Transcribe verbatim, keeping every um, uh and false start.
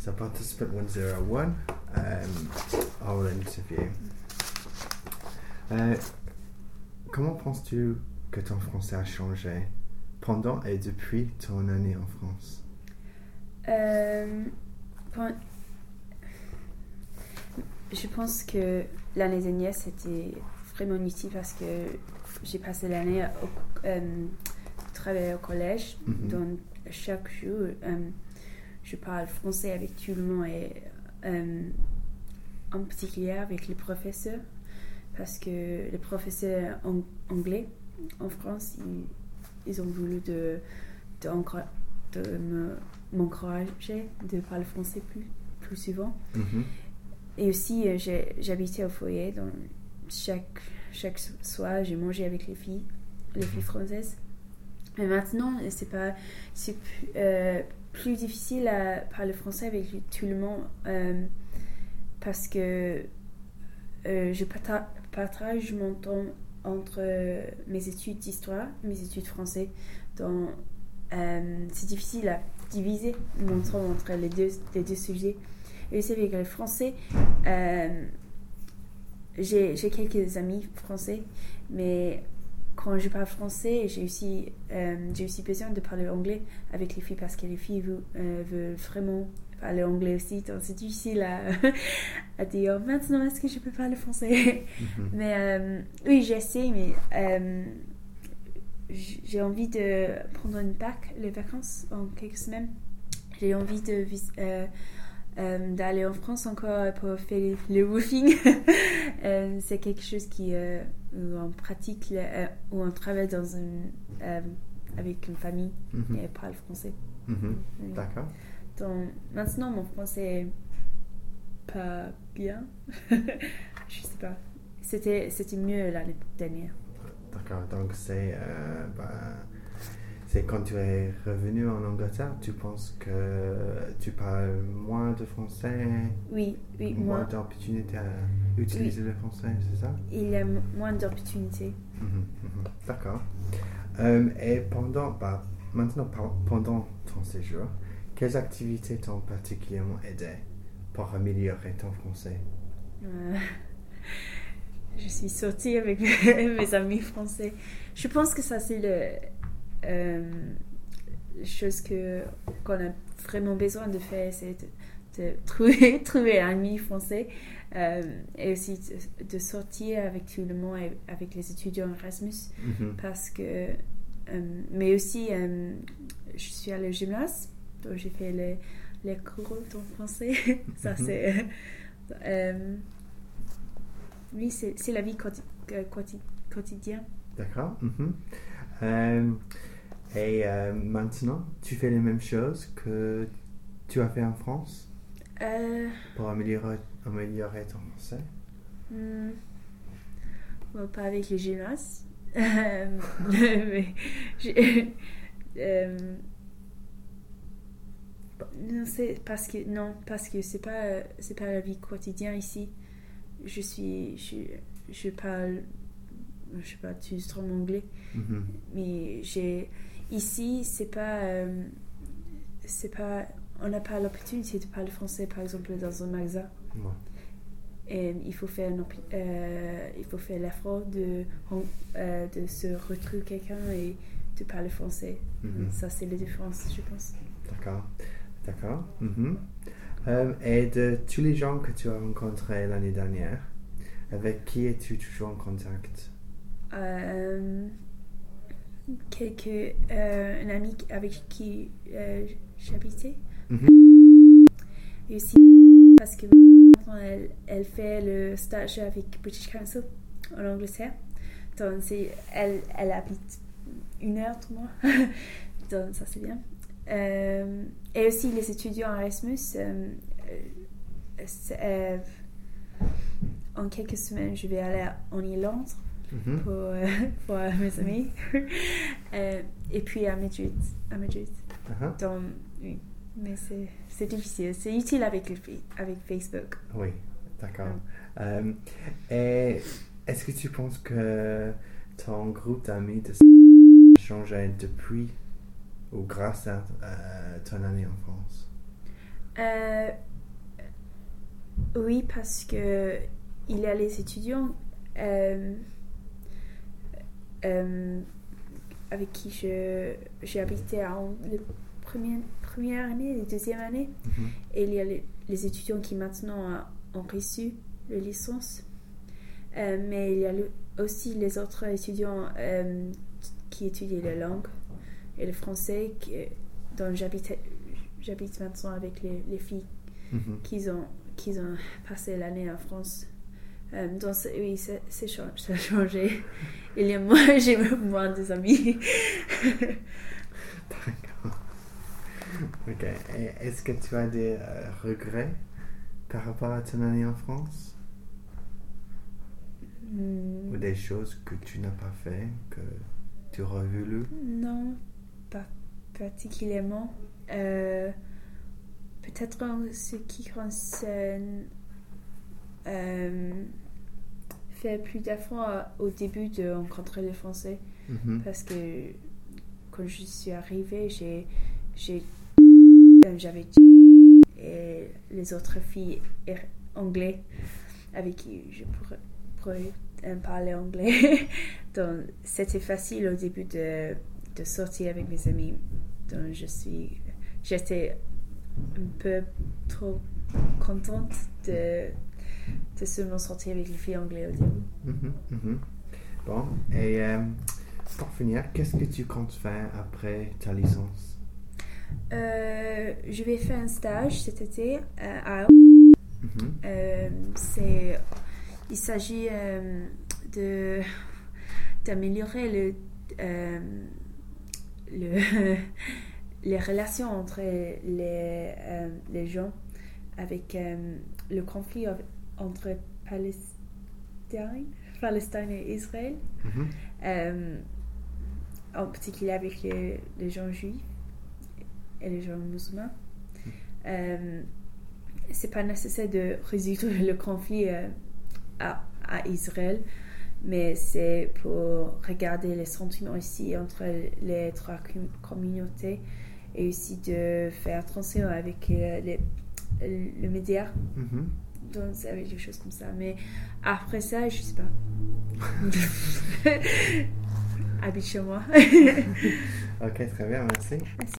So participant one zero one, um, our interview. Euh, comment penses-tu que ton français a changé pendant et depuis ton année en France? Euh, quand... Je pense que l'année dernière, c'était vraiment utile parce que j'ai passé l'année au euh, travailler au collège. Mm-hmm. Donc, chaque jour, euh, je parle français avec tout le monde et euh, en particulier avec les professeurs parce que les professeurs ang- anglais en France, ils, ils ont voulu de, de, de, de me, m'encourager de parler français plus, plus souvent. Mm-hmm. Et aussi, euh, j'ai, j'habitais au foyer, donc chaque, chaque soir, j'ai mangé avec les filles, les filles françaises. Mais maintenant, c'est, pas, c'est plus, euh, plus difficile à parler français avec tout le monde euh, parce que euh, je parta- partage mon temps entre euh, mes études d'histoire et mes études français. Donc, euh, c'est difficile à diviser mon temps entre les deux, les deux sujets. Et aussi avec le français, euh, j'ai, j'ai quelques amis français, mais quand je parle français, j'ai aussi, euh, j'ai aussi besoin de parler anglais avec les filles parce que les filles veulent, euh, veulent vraiment parler anglais aussi. Donc c'est difficile à, à dire maintenant est-ce que je peux parler français. Mm-hmm. Mais euh, oui, j'essaie, mais euh, j'ai envie de prendre une bac, les vacances en quelques semaines. J'ai envie de euh, Euh, d'aller en France encore pour faire le woofing. euh, c'est quelque chose qui euh, où on pratique euh, où on travaille dans une euh, avec une famille mm-hmm. et parle français. Mm-hmm. Oui. D'accord. Donc maintenant mon français est pas bien. Je sais pas. C'était c'était mieux l'année dernière. D'accord. Donc c'est euh, bah, c'est quand tu es revenu en Angleterre, tu penses que tu parles moins de français? Oui, oui, moins. Moins d'opportunités à utiliser oui. le français, c'est ça? Il y a m- moins d'opportunités. Mm-hmm, mm-hmm. D'accord. Euh, et pendant, bah, maintenant, pendant ton séjour, quelles activités t'ont particulièrement aidé pour améliorer ton français? euh, Je suis sortie avec mes amis français. Je pense que ça, c'est le... Euh, chose que qu'on a vraiment besoin de faire, c'est de, de trouver trouver un ami français euh, et aussi de, de sortir avec tout le monde et avec les étudiants Erasmus mm-hmm. parce que euh, mais aussi euh, je suis allée au gymnase, donc j'ai fait les, les cours en français. Ça mm-hmm. c'est euh, oui c'est, c'est la vie quotidi- quotidi- quotidienne. D'accord. Mm-hmm. Euh, Et euh, maintenant, tu fais les mêmes choses que tu as fait en France euh, pour améliorer, améliorer ton français? Hmm. Bon, pas avec les gymnases. mais euh, non, c'est parce que non, parce que c'est pas c'est pas la vie quotidienne ici. Je suis je, je parle je sais pas tu trop anglais, mm-hmm. mais j'ai ici, c'est pas, euh, c'est pas, on n'a pas l'opportunité de parler français, par exemple, dans un magasin. Ouais. Et il faut faire, un, euh, il faut faire l'effort de, euh, de se retrouver quelqu'un et de parler français. Mm-hmm. Ça, c'est la différence, je pense. D'accord, d'accord. Mm-hmm. Euh, et de tous les gens que tu as rencontrés l'année dernière, avec qui es-tu toujours en contact? Euh... quelques euh, un ami avec qui euh, j'habitais mm-hmm. et aussi parce que elle, elle fait le stage avec British Council en Angleterre, donc c'est, elle, elle habite une heure de moi. Donc ça c'est bien. Euh, et aussi les étudiants Erasmus euh, euh, en quelques semaines je vais aller en Irlande. Mm-hmm. Pour, euh, pour euh, mes amis. euh, et puis à Madrid. À Madrid. Uh-huh. Donc, oui. Mais c'est, c'est difficile. C'est utile avec, le, avec Facebook. Oui, d'accord. Mm. Um, et est-ce que tu penses que ton groupe d'amis a changé depuis ou grâce à euh, ton année en France? Euh, oui, parce que il y a les étudiants euh, euh, avec qui je, j'ai habité en la première, première année, la deuxième année. Mhm. Et il y a les, les étudiants qui maintenant ont reçu la licence. Euh, mais il y a le, aussi les autres étudiants euh, qui étudient la langue et le français qui, dont j'habite, j'habite maintenant avec les, les filles Mhm. qui ont, qui ont passé l'année en France. Euh, donc c'est- oui, c'est, c'est cha- ça a changé. Il y a moins, j'ai moins des amis. D'accord. Ok. Et est-ce que tu as des euh, regrets par rapport à ton année en France? Hmm, Ou des choses que tu n'as pas fait, que tu aurais voulu? non, pas particulièrement. Euh, peut-être en ce qui concerne euh, faire plus d'efforts au début de rencontrer les Français. Mhm. Parce que quand je suis arrivée, j'ai, j'ai, j'avais et les autres filles er- anglais avec qui je pourrais, pourrais euh, parler anglais. Donc c'était facile au début de, de sortir avec mes amis. Donc je suis, j'étais un peu trop contente de, de seulement sortir avec les filles anglaises au début. Mhm, mhm. Bon, et euh, pour finir, qu'est-ce que tu comptes faire après ta licence? Euh, je vais faire un stage cet été euh, à Mhm. Euh, c'est, il s'agit euh, de, d'améliorer le, euh, le, les relations entre les, euh, les gens avec euh, le conflit entre Palestine, Palestine et Israël, Mhm. euh, en particulier avec les, les gens juifs et les gens musulmans. Euh, c'est pas nécessaire de résoudre le conflit euh, à, à Israël, mais c'est pour regarder les sentiments ici entre les trois communautés et aussi de faire attention avec euh, les, le média. Mhm. Donc c'est avec des choses comme ça. Mais après ça, je sais pas. Habite chez moi. Ok, très bien, merci. Merci.